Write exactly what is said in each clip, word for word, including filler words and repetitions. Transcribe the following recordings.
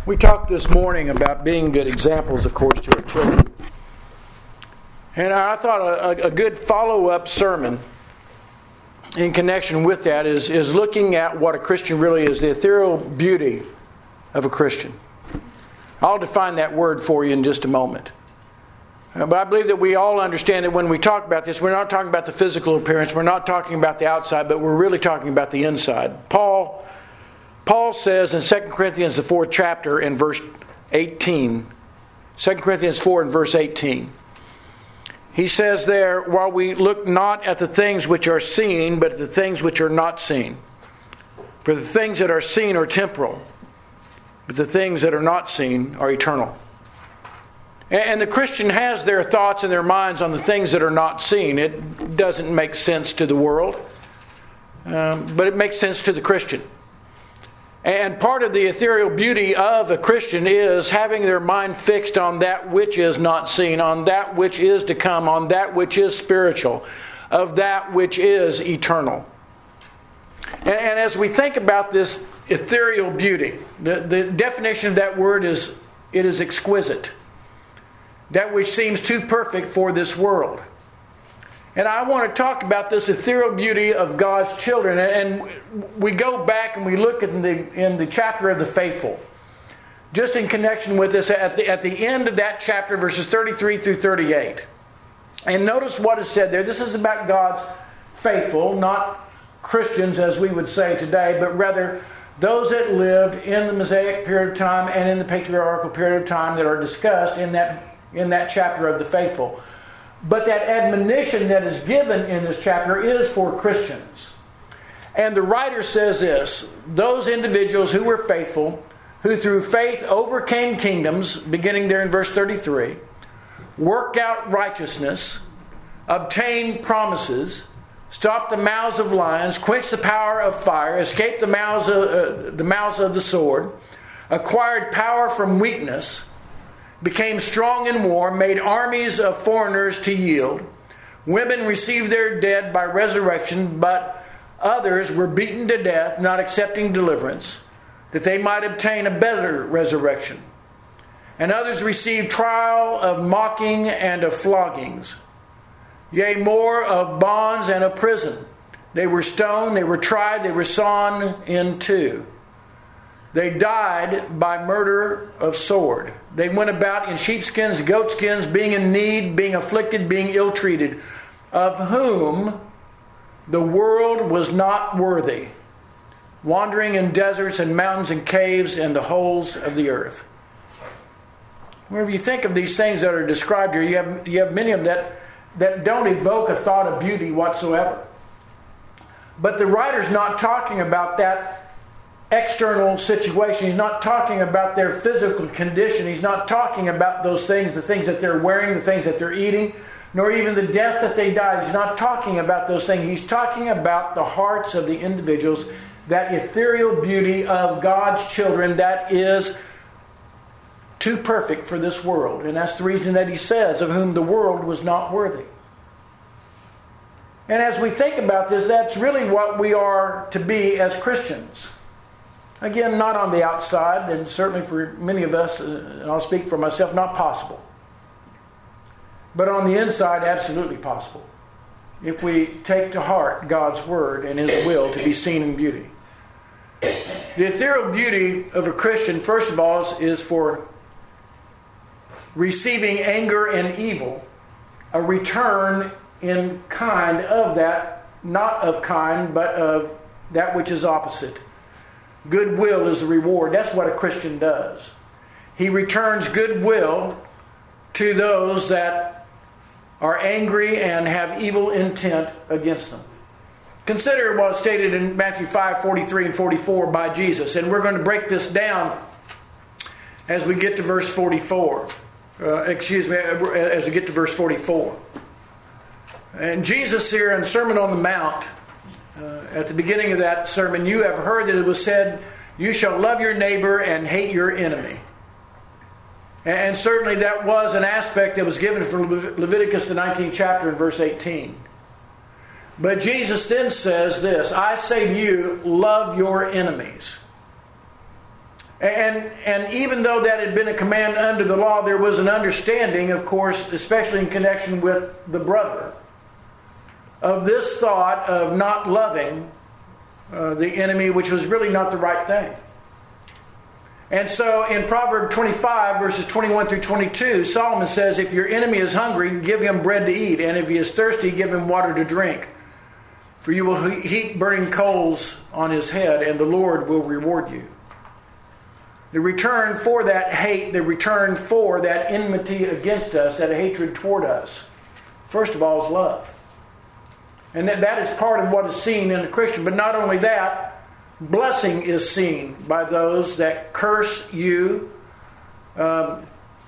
We talked this morning about being good examples, of course, to our children. And I thought a, a good follow-up sermon in connection with that is, is looking at what a Christian really is, the ethereal beauty of a Christian. I'll define that word for you in just a moment. Uh, but I believe that we all understand that when we talk about this, we're not talking about the physical appearance, we're not talking about the outside, but we're really talking about the inside. Paul Paul says in Second Corinthians, the fourth chapter, in verse eighteen, Second Corinthians four and verse eighteen, he says there, while we look not at the things which are seen, but at the things which are not seen. For the things that are seen are temporal, but the things that are not seen are eternal. And the Christian has their thoughts and their minds on the things that are not seen. It doesn't make sense to the world, um, but it makes sense to the Christian. And part of the ethereal beauty of a Christian is having their mind fixed on that which is not seen, on that which is to come, on that which is spiritual, of that which is eternal. And, and as we think about this ethereal beauty, the, the definition of that word is, it is exquisite. That which seems too perfect for this world. And I want to talk about this ethereal beauty of God's children. And we go back and we look in the in the chapter of the faithful. Just in connection with this, at the, at the end of that chapter, verses thirty-three through thirty-eight. And notice what is said there. This is about God's faithful, not Christians as we would say today, but rather those that lived in the Mosaic period of time and in the patriarchal period of time that are discussed in that in that chapter of the faithful. But that admonition that is given in this chapter is for Christians. And the writer says this: those individuals who were faithful, who through faith overcame kingdoms, beginning there in verse thirty-three, worked out righteousness, obtained promises, stopped the mouths of lions, quenched the power of fire, escaped the mouths of, uh, the mouths of the sword, acquired power from weakness, became strong in war, made armies of foreigners to yield. Women received their dead by resurrection, but others were beaten to death, not accepting deliverance, that they might obtain a better resurrection. And others received trial of mocking and of floggings, yea, more of bonds and of prison. They were stoned, they were tried, they were sawn in two. They died by murder of sword. They went about in sheepskins, goatskins, being in need, being afflicted, being ill-treated, of whom the world was not worthy, wandering in deserts and mountains and caves and the holes of the earth. Whenever you think of these things that are described here, you have, you have many of them that, that don't evoke a thought of beauty whatsoever. But the writer's not talking about that external situation. He's not talking about their physical condition. He's not talking about those things, the things that they're wearing, the things that they're eating, nor even the death that they died. He's not talking about those things. He's talking about the hearts of the individuals, that ethereal beauty of God's children that is too perfect for this world. And that's the reason that he says, of whom the world was not worthy. And as we think about this, that's really what we are to be as Christians. Again, not on the outside, and certainly for many of us, and I'll speak for myself, not possible. But on the inside, absolutely possible. If we take to heart God's Word and His will to be seen in beauty. The ethereal beauty of a Christian, first of all, is for receiving anger and evil, a return in kind of that, not of kind, but of that which is opposite. Goodwill is the reward. That's what a Christian does. He returns goodwill to those that are angry and have evil intent against them. Consider what is stated in Matthew five, forty-three and forty-four by Jesus. And we're going to break this down as we get to verse forty-four. Uh, excuse me, as we get to verse forty-four. And Jesus here in Sermon on the Mount, Uh, at the beginning of that sermon, you have heard that it was said, you shall love your neighbor and hate your enemy. And, and certainly that was an aspect that was given from Leviticus the nineteenth chapter in verse eighteen. But Jesus then says this: I say to you, love your enemies. And, and even though that had been a command under the law, there was an understanding, of course, especially in connection with the brother, of this thought of not loving uh, the enemy, which was really not the right thing. And so in Proverbs twenty-five, verses twenty-one through twenty-two, Solomon says, if your enemy is hungry, give him bread to eat, and if he is thirsty, give him water to drink. For you will heap burning coals on his head, and the Lord will reward you. The return for that hate, the return for that enmity against us, that hatred toward us, first of all, is love. And that, that is part of what is seen in a Christian. But not only that, blessing is seen by those that curse you, um,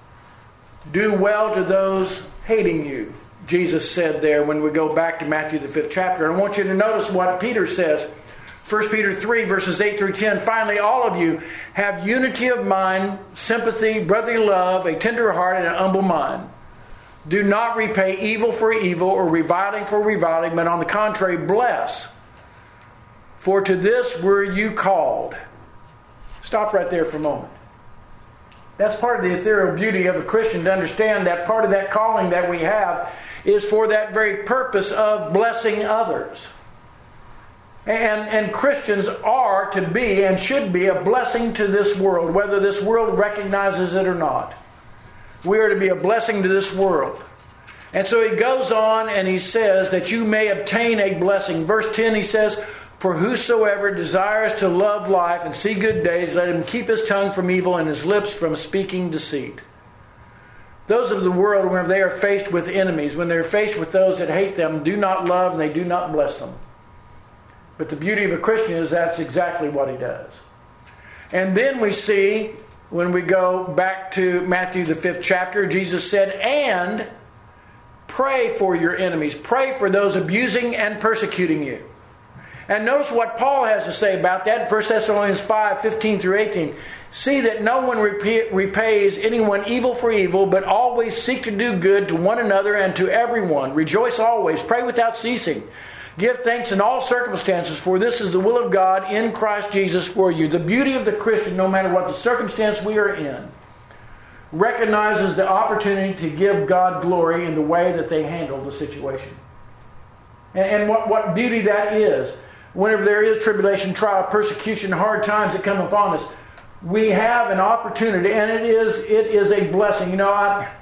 do well to those hating you. Jesus said there when we go back to Matthew the fifth chapter. And I want you to notice what Peter says. First Peter three, verses eight through ten. Finally, all of you have unity of mind, sympathy, brotherly love, a tender heart, and an humble mind. Do not repay evil for evil or reviling for reviling, but on the contrary, bless. For to this were you called. Stop right there for a moment. That's part of the ethereal beauty of a Christian, to understand that part of that calling that we have is for that very purpose of blessing others. And, and Christians are to be and should be a blessing to this world, whether this world recognizes it or not. We are to be a blessing to this world. And so he goes on and he says that you may obtain a blessing. Verse ten, he says, for whosoever desires to love life and see good days, let him keep his tongue from evil and his lips from speaking deceit. Those of the world, when they are faced with enemies, when they're faced with those that hate them, do not love and they do not bless them. But the beauty of a Christian is that's exactly what he does. And then we see, when we go back to Matthew the fifth chapter, Jesus said, and pray for your enemies. Pray for those abusing and persecuting you. And notice what Paul has to say about that in First Thessalonians five, fifteen through eighteen. See that no one repay, repays anyone evil for evil, but always seek to do good to one another and to everyone. Rejoice always. Pray without ceasing. Give thanks in all circumstances, for this is the will of God in Christ Jesus for you. The beauty of the Christian, no matter what the circumstance we are in, recognizes the opportunity to give God glory in the way that they handle the situation. And, and what, what beauty that is. Whenever there is tribulation, trial, persecution, hard times that come upon us, we have an opportunity, and it is it is a blessing. You know, I...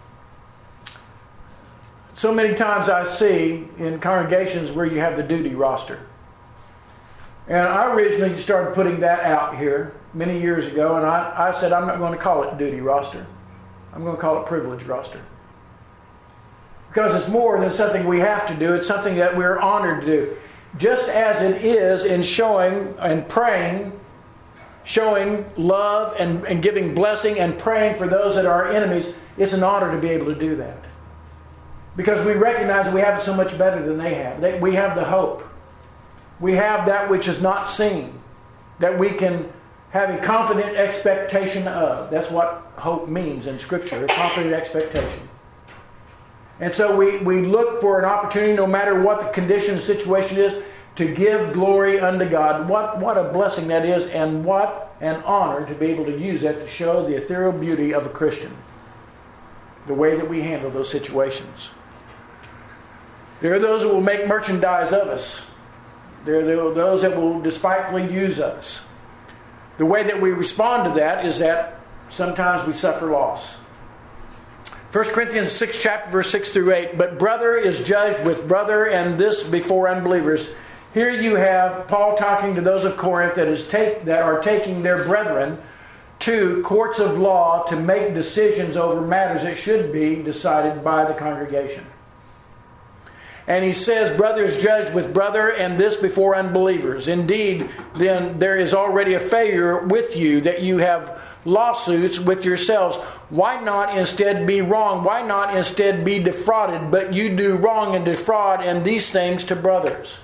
So many times I see in congregations where you have the duty roster. And I originally started putting that out here many years ago, and I, I said I'm not going to call it duty roster. I'm going to call it privilege roster. Because it's more than something we have to do. It's something that we're honored to do. Just as it is in showing and praying, showing love and, and giving blessing and praying for those that are our enemies, it's an honor to be able to do that. Because we recognize that we have it so much better than they have. They, we have the hope. We have that which is not seen. That we can have a confident expectation of. That's what hope means in Scripture. A confident expectation. And so we, we look for an opportunity, no matter what the condition and situation is, to give glory unto God. What, what a blessing that is, and what an honor to be able to use that to show the ethereal beauty of a Christian. The way that we handle those situations. There are those that will make merchandise of us. There are those that will despitefully use us. The way that we respond to that is that sometimes we suffer loss. First Corinthians six, chapter verse six through eight. But brother is judged with brother, and this before unbelievers. Here you have Paul talking to those of Corinth that is take that are taking their brethren to courts of law to make decisions over matters that should be decided by the congregation. And he says, brother is judged with brother, and this before unbelievers. Indeed, then there is already a failure with you, that you have lawsuits with yourselves. Why not instead be wrong? Why not instead be defrauded? But you do wrong and defraud, and these things to brothers.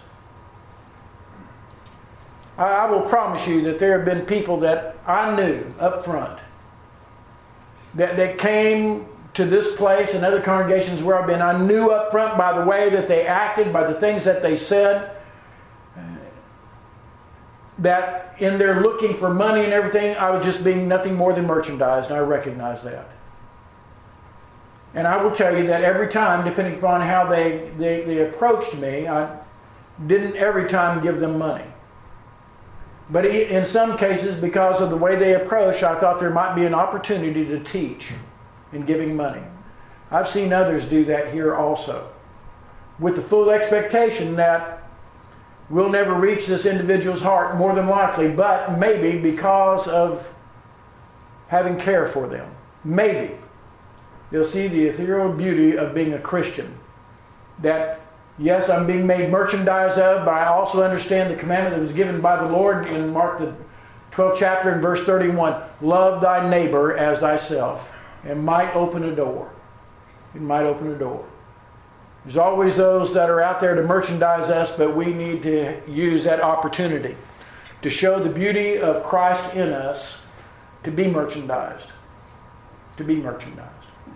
I will promise you that there have been people that I knew up front that, that came to this place and other congregations where I've been. I knew up front by the way that they acted, by the things that they said, that in their looking for money and everything, I was just being nothing more than merchandise, and I recognize that. And I will tell you that every time, depending upon how they, they, they approached me, I didn't every time give them money. But in some cases, because of the way they approached, I thought there might be an opportunity to teach in giving money. I've seen others do that here also, with the full expectation that we'll never reach this individual's heart, more than likely, but maybe because of having care for them. Maybe they'll see the ethereal beauty of being a Christian. That, yes, I'm being made merchandise of, but I also understand the commandment that was given by the Lord in Mark the twelfth chapter and verse thirty-one. Love thy neighbor as thyself. It might open a door. It might open a door. There's always those that are out there to merchandise us, but we need to use that opportunity to show the beauty of Christ in us, to be merchandised. To be merchandised.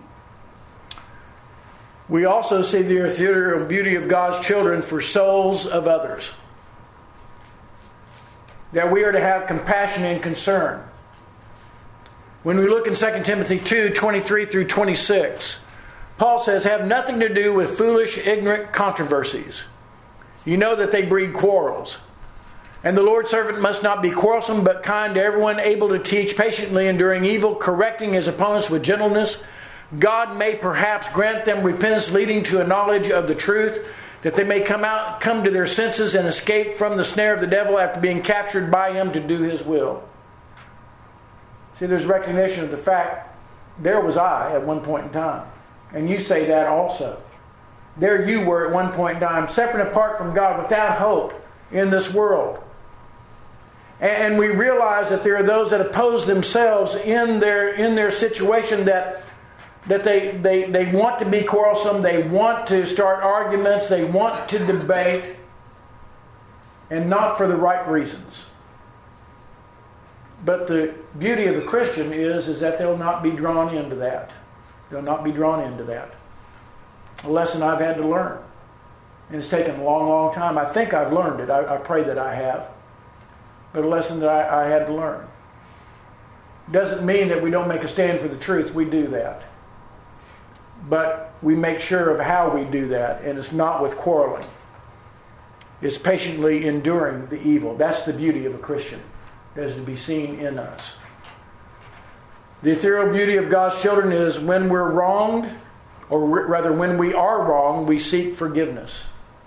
We also see the ethereal beauty of God's children for souls of others. That we are to have compassion and concern. When we look in Second Timothy two, twenty-three through twenty-six, Paul says, have nothing to do with foolish, ignorant controversies. You know that they breed quarrels. And the Lord's servant must not be quarrelsome, but kind to everyone, able to teach, patiently enduring evil, correcting his opponents with gentleness. God may perhaps grant them repentance leading to a knowledge of the truth, that they may come out, come to their senses and escape from the snare of the devil after being captured by him to do his will. See, there's recognition of the fact, there was I at one point in time. And you say that also. There you were at one point in time, separate and apart from God, without hope in this world. And we realize that there are those that oppose themselves in their in their situation, that that they, they, they want to be quarrelsome, they want to start arguments, they want to debate, and not for the right reasons. But the beauty of the Christian is, is that they'll not be drawn into that. They'll not be drawn into that. A lesson I've had to learn. And it's taken a long, long time. I think I've learned it. I, I pray that I have. But a lesson that I, I had to learn. Doesn't mean that we don't make a stand for the truth. We do that. But we make sure of how we do that. And it's not with quarreling. It's patiently enduring the evil. That's the beauty of a Christian. That is to be seen in us. The ethereal beauty of God's children is when we're wronged, or rather when we are wrong, we seek forgiveness.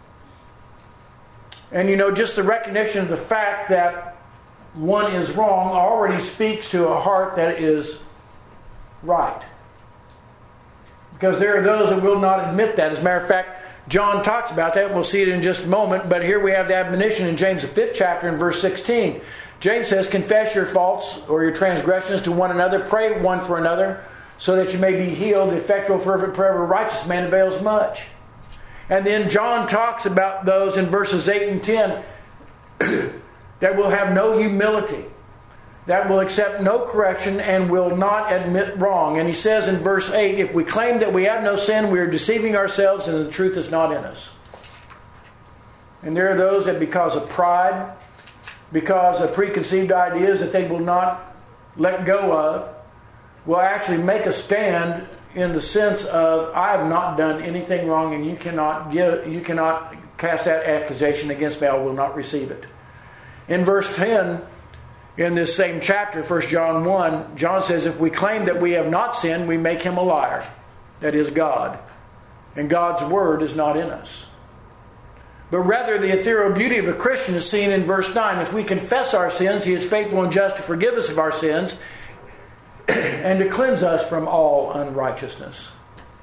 And you know, just the recognition of the fact that one is wrong already speaks to a heart that is right. Because there are those that will not admit that. As a matter of fact, John talks about that. We'll see it in just a moment. But here we have the admonition in James the fifth chapter in verse sixteen. James says, confess your faults or your transgressions to one another. Pray one for another so that you may be healed. The effectual fervent prayer of a righteous man avails much. And then John talks about those in verses eight and ten that will have no humility, that will accept no correction and will not admit wrong. And he says in verse eight, if we claim that we have no sin, we are deceiving ourselves and the truth is not in us. And there are those that because of pride, because of preconceived ideas that they will not let go of, will actually make a stand in the sense of, I have not done anything wrong and you cannot give, you cannot cast that accusation against me, I will not receive it. In verse ten, in this same chapter, First John one, John says, if we claim that we have not sinned, we make him a liar. That is God. And God's word is not in us. But rather the ethereal beauty of a Christian is seen in verse nine. If we confess our sins, he is faithful and just to forgive us of our sins and to cleanse us from all unrighteousness.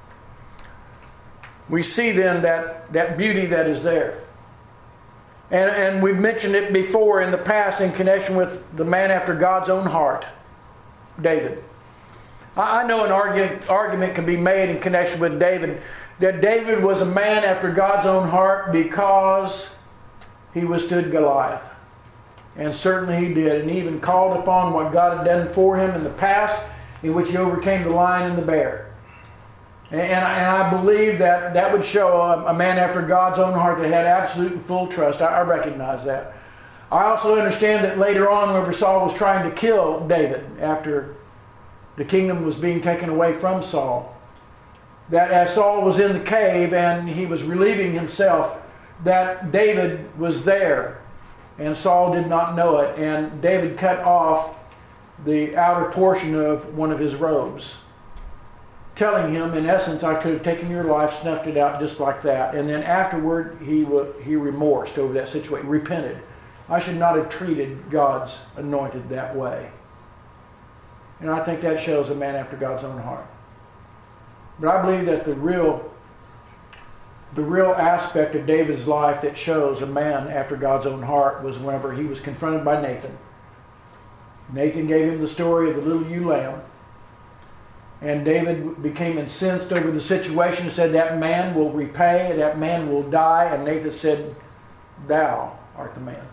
We see then that, that beauty that is there. And, and we've mentioned it before in the past in connection with the man after God's own heart, David. I, I know an argument, argument can be made in connection with David, that David was a man after God's own heart because he withstood Goliath. And certainly he did. And he even called upon what God had done for him in the past, in which he overcame the lion and the bear. And, and, I, and I believe that that would show a, a man after God's own heart that had absolute and full trust. I, I recognize that. I also understand that later on, whenever Saul was trying to kill David, after the kingdom was being taken away from Saul, that as Saul was in the cave and he was relieving himself, that David was there, and Saul did not know it, and David cut off the outer portion of one of his robes, telling him, in essence, I could have taken your life, snuffed it out just like that. And then afterward, he he remorsed over that situation, repented. I should not have treated God's anointed that way. And I think that shows a man after God's own heart. But I believe that the real, the real aspect of David's life that shows a man after God's own heart was whenever he was confronted by Nathan. Nathan gave him the story of the little ewe lamb. And David became incensed over the situation and said, that man will repay, that man will die. And Nathan said, thou art the man.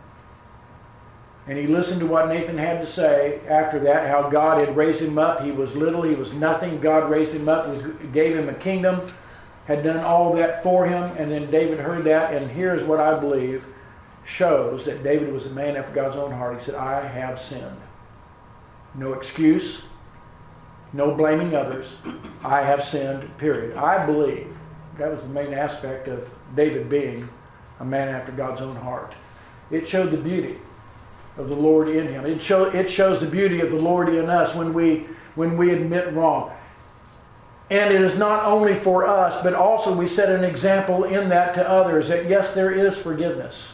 And he listened to what Nathan had to say after that, how God had raised him up. He was little, he was nothing. God raised him up, gave him a kingdom, had done all that for him. And then David heard that, and here's what I believe shows that David was a man after God's own heart. He said, I have sinned. No excuse, no blaming others. I have sinned, period. I believe that was the main aspect of David being a man after God's own heart. It showed the beauty of the Lord in him. It, show, it shows the beauty of the Lord in us when we when we admit wrong. And it is not only for us, but also we set an example in that to others, that yes, there is forgiveness.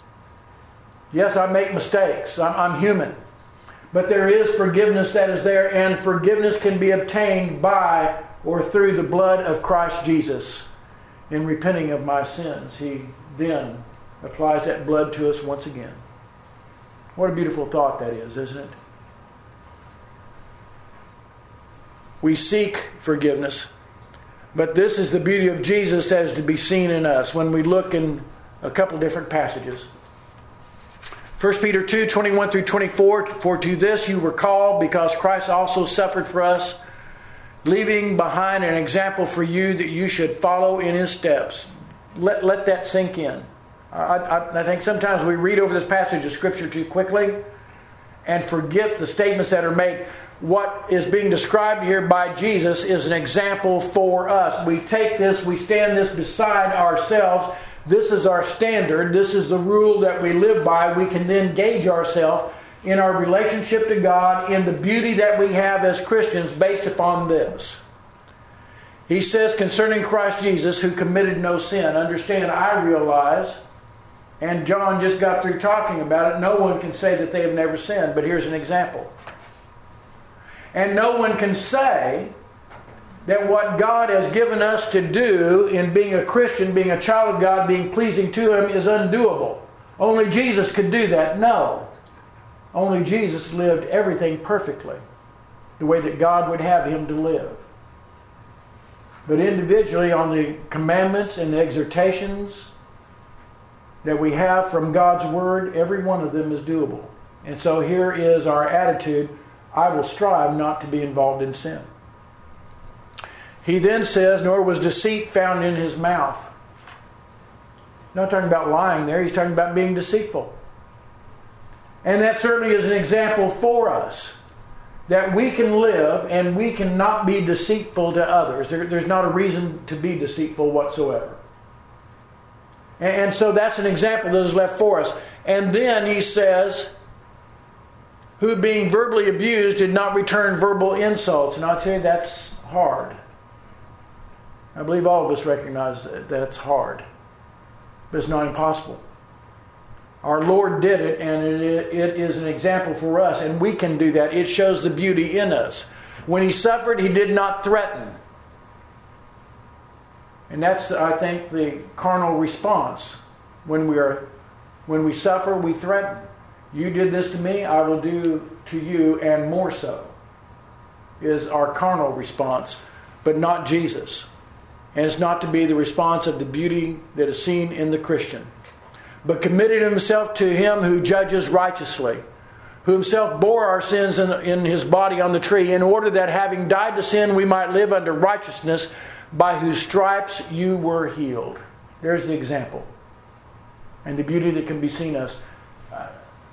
Yes, I make mistakes. I'm, I'm human. But there is forgiveness that is there, and forgiveness can be obtained by or through the blood of Christ Jesus. In repenting of my sins, He then applies that blood to us once again. What a beautiful thought that is, isn't it? We seek forgiveness, but this is the beauty of Jesus that is to be seen in us when we look in a couple different passages. First Peter two, twenty-one through twenty-four, for to this you were called, because Christ also suffered for us, leaving behind an example for you that you should follow in His steps. Let, let that sink in. I, I, I think sometimes we read over this passage of Scripture too quickly and forget the statements that are made. What is being described here by Jesus is an example for us. We take this, we stand this beside ourselves. This is our standard. This is the rule that we live by. We can then gauge ourselves in our relationship to God, in the beauty that we have as Christians based upon this. He says concerning Christ Jesus, who committed no sin. Understand, I realize, and John just got through talking about it, no one can say that they have never sinned, but here's an example. And no one can say that what God has given us to do in being a Christian, being a child of God, being pleasing to Him is undoable. Only Jesus could do that. No. Only Jesus lived everything perfectly, the way that God would have Him to live. But individually, on the commandments and the exhortations that we have from God's Word, every one of them is doable. And so here is our attitude: I will strive not to be involved in sin. He then says, nor was deceit found in his mouth. Not talking about lying there, he's talking about being deceitful. And that certainly is an example for us, that we can live and we cannot be deceitful to others. There, there's not a reason to be deceitful whatsoever. And, and so that's an example that is left for us. And then he says, who being verbally abused did not return verbal insults. And I'll tell you, that's hard. I believe all of us recognize that it's hard. But it's not impossible. Our Lord did it, and it, it is an example for us, and we can do that. It shows the beauty in us. When He suffered, He did not threaten. And that's, I think, the carnal response. When we are, when we suffer, we threaten. You did this to me, I will do to you, and more so, is our carnal response, but not Jesus. And it's not to be the response of the beauty that is seen in the Christian. But committed himself to Him who judges righteously, who Himself bore our sins in, in His body on the tree, in order that having died to sin, we might live under righteousness, by whose stripes you were healed. There's the example. And the beauty that can be seen us. Uh,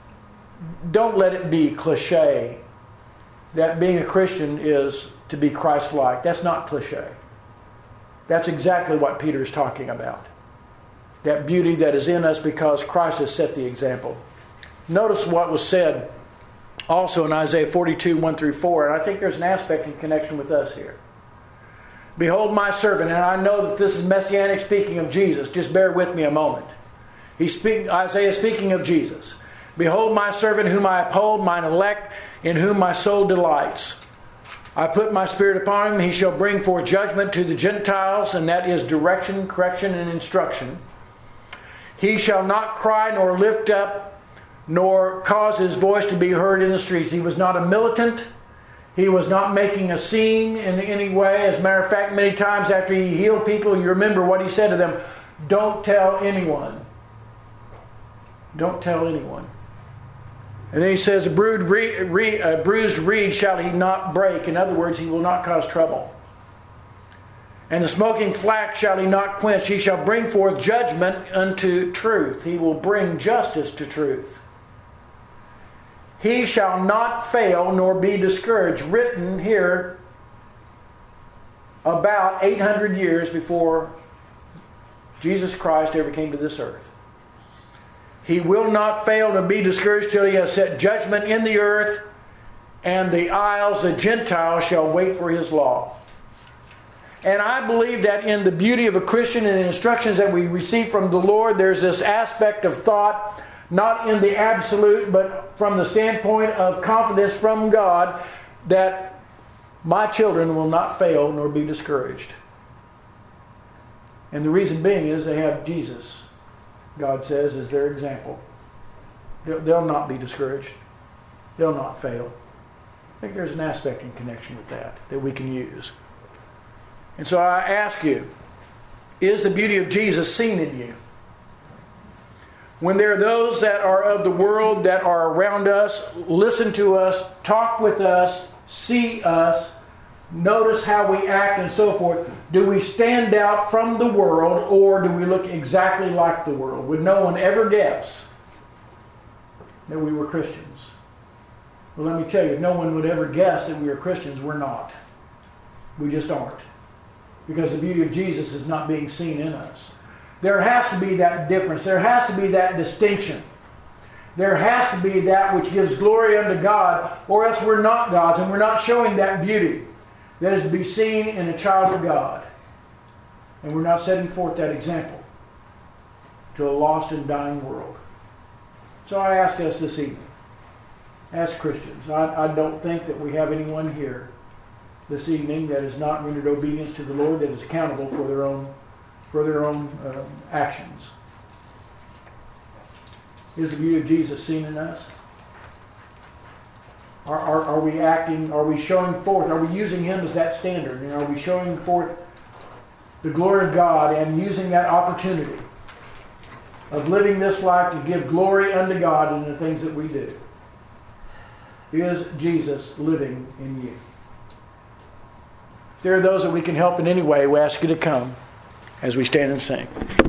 don't let it be cliche that being a Christian is to be Christ-like. That's not cliche. That's exactly what Peter is talking about. That beauty that is in us because Christ has set the example. Notice what was said also in Isaiah forty-two, one through four, and I think there's an aspect in connection with us here. Behold my servant, and I know that this is Messianic speaking of Jesus. Just bear with me a moment. He's speaking, Isaiah speaking of Jesus. Behold my servant whom I uphold, mine elect, in whom my soul delights. I put my spirit upon him, he shall bring forth judgment to the Gentiles, and that is direction, correction, and instruction. He shall not cry nor lift up, nor cause his voice to be heard in the streets. He was not a militant. He was not making a scene in any way. As a matter of fact, many times after he healed people, you remember what he said to them, don't tell anyone. Don't tell anyone. And then he says, a bruised reed, a bruised reed shall he not break. In other words, he will not cause trouble. And the smoking flax shall he not quench. He shall bring forth judgment unto truth. He will bring justice to truth. He shall not fail nor be discouraged. Written here about eight hundred years before Jesus Christ ever came to this earth. He will not fail nor be discouraged till he has set judgment in the earth, and the isles, the Gentiles, shall wait for his law. And I believe that in the beauty of a Christian and the instructions that we receive from the Lord, there's this aspect of thought, not in the absolute, but from the standpoint of confidence from God, that my children will not fail nor be discouraged. And the reason being is they have Jesus, God says, as their example. They'll, they'll not be discouraged. They'll not fail. I think there's an aspect in connection with that that we can use. And so I ask you, is the beauty of Jesus seen in you? When there are those that are of the world, that are around us, listen to us, talk with us, see us, notice how we act and so forth, do we stand out from the world, or do we look exactly like the world? Would no one ever guess that we were Christians? Well, let me tell you, if no one would ever guess that we are Christians, we're not. We just aren't. Because the beauty of Jesus is not being seen in us. There has to be that difference. There has to be that distinction. There has to be that which gives glory unto God, or else we're not God's, and we're not showing that beauty that is to be seen in a child of God. And we're not setting forth that example to a lost and dying world. So I ask us this evening, as Christians, I, I don't think that we have anyone here this evening that has not rendered obedience to the Lord, that is accountable for their own for their own uh, actions. Is the beauty of Jesus seen in us? Are, are, are we acting, are we showing forth, are we using Him as that standard? You know, are we showing forth the glory of God and using that opportunity of living this life to give glory unto God in the things that we do? Is Jesus living in you? If there are those that we can help in any way, we ask you to come as we stand and sing.